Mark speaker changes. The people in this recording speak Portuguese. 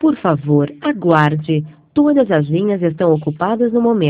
Speaker 1: Por favor, aguarde. Todas as linhas estão ocupadas no momento.